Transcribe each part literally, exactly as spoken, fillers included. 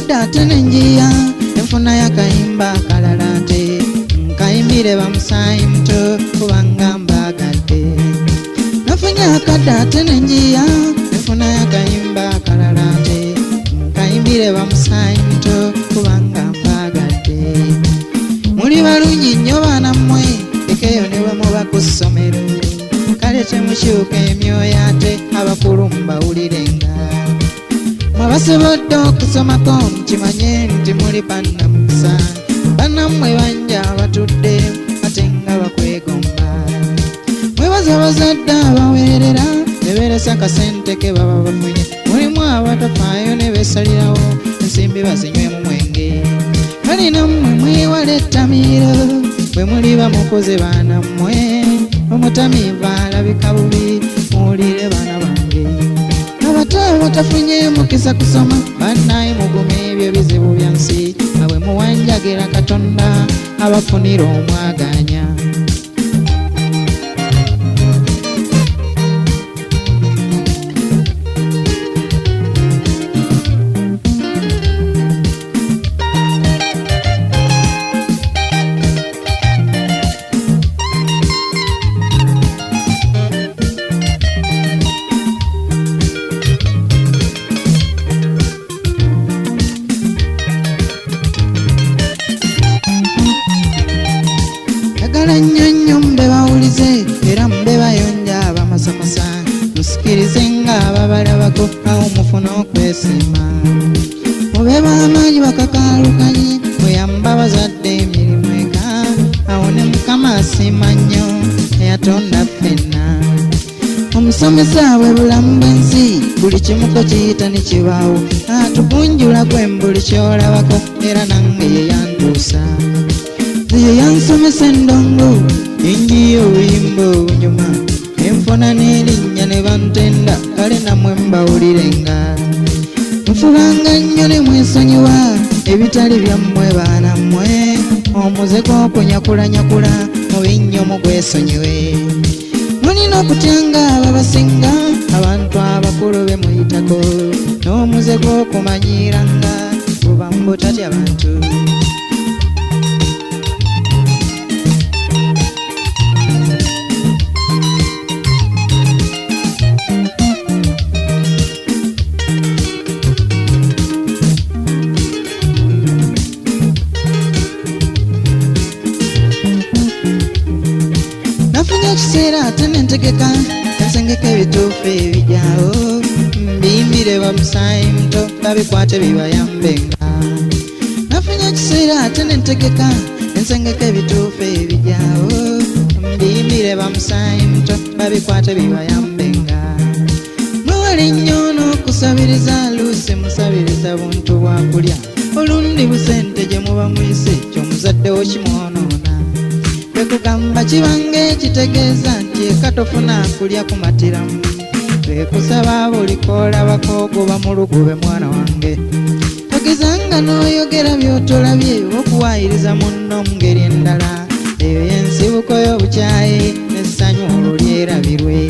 kadda ate nenjiya enfuna y'akayimba akalala ate nkayimbire bamusaayi muto kubanga mbagadde. Nafunye akadda ate nenjiya enfuna y'akayimba akalala ate nkayimbire bamusaayi muto kubanga mbagadde. Muli balungi nnyo baana mmwe ekeyo ne bwe muba ku ssomero kale temukyuka emyoyo ate abakulu mbawulirenga. Mwabasobodde okusomako mukimanye nti muli bannamukisa bannammwe banja batudde ate nga bakwegomba. Mwebaza bazadde abaweerera ne beeresa akasente ke baba bafunye. Mulimu abatafaayo ne beesalirawo ensimbi bazinywemu mwenge. Kale nammwe mwewale ettamiiro bwe muli bamukoze baana mmwe omutamiiva alabika bubi muwulire baana bange. Abato abatafunye mukisa kusoma bannaye mugume ebyo bizibu bya nsi nga bwe muwanjagira Katonda abafunira omwaganya. Nnyo mbe bawulize era mbe bayonja abamasamasa musikirize nga ababalabako awo mufuna okwesiima. Mube b'amaanyi bakakaalukanye muyamba bazadde emirimu eka awo ne Mukama asiima nnyo eyatonda ffenna. Omusomesa bwe bulamu bw'ensi buli kimuko kiyita ne kibaawo atugunjula gwe mbuli kyolabako era nange ye yantuusa. Ye yansomesa endongo enjiyo obuyimba obunyuma enfuna n'erinnya ne bantenda kale nammwe mbawulirenga. Nfubanga nnyo ne mwesonyiwa ebitali byammwe baana mmwe omuze gw'okunyakulanyakula mubi nnyo mugwesonyiwe. Mulina okutyanga ababasinga abantu abakulu be muyitako n'omuze gw'okumanyiranga buba mbutatya bantu. Nafunye ekiseera ate nentegeka ensengeka ebituufu ebijaawo mbiyimbire bamusaayi muto babikwate bibayambenga. Nafunye ekiseera ate nentegeka ensengeka ebituufu ebijaawo mbiyimbire bamusaayi muto babikwate bibayambenga. Mwewale nnyo n'okusabiriza luusi musabiriza buntu bwakulya olundi busente gye muba muyise ky'omuzaddewo kimwonoona. Kugamba kibanga ekitegeeza nti eka tofuna kulya kumatiramu. Twekusaba buli koolabako ogoba mu lugube mwana wange. Togezanga n'oyogera by'otolabye okuwaayiriza munno mu ngeri endala. Eyo y'ensibuko y'obukyayi n'essanyu olwo lyerabirwe.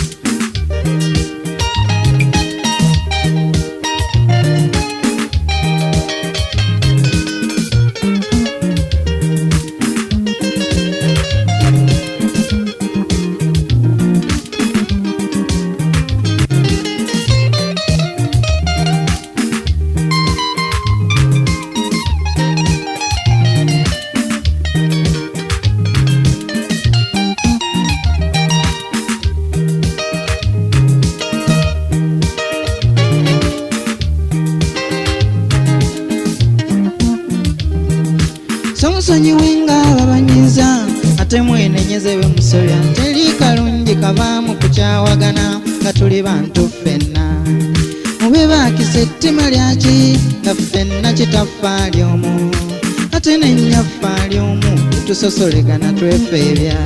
Somusonyiwe nga babanyiza ate mwenenyeze bwe musobya teri kalungi kavaamu kukyawagana nga tuli bantu ffenna. Mube baakisa ettima lyaki nga ffenna kitaffa ly'omu ate n'ennyaffa ly'omu tusosolegana twefeebya.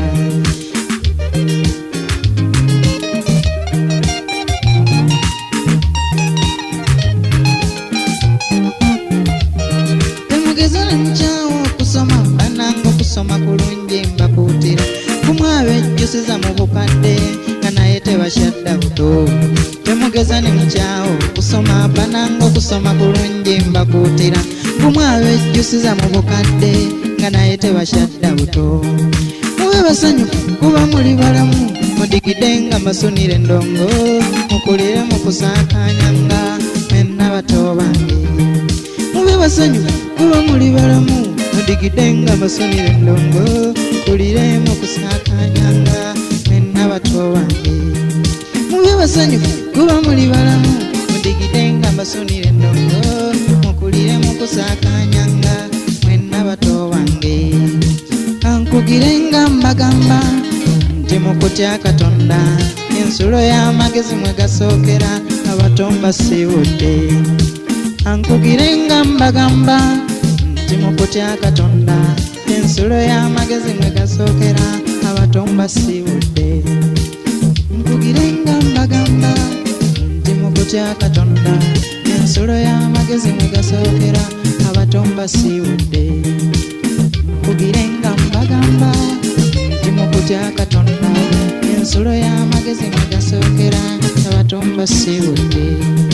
Temugeze ne mukyawo okusoma bananga okusoma kulungi mbakuutira kumwaba ejjusiza mu bukadde nga naye tebakyadda buto. Temugeza ne mukyawo okusoma bananga nga okusoma kulungi mbakuutira gumwe abejjusiza mu bukadde nga naye tebakyadda buto mube basanyufu kuba muli balamu mudigide nga masunire endongo mukulire mu kusaakanyanga mwenna bato bange mube basanyufu kuba muli balamu mudigide nga masunire endongo mukulire mu kusaakanyanga mwenna bato bange mube basanyufu kuba muli balamu mudigide nga masunire endongo mukulire mu kusaakanyanga mwenna bato bange kankugire nga mbagamba nti mukutya Katonda ensulo y'amagezi mwe gasookera abato mbasiibudde kankugire nga mbagamba nti mukutya Katonda ensulo y'amagezi mwe gasookera abato mbasiibudde nkugire nga mbagamba nti mukutya Katonda ensulo y'amagezi mwe gasookera abato mbasiibudde nkugire nga mbagamba nti mukutya Katonda ensulo y'amagezi mwe gasookera abato mbasiibudde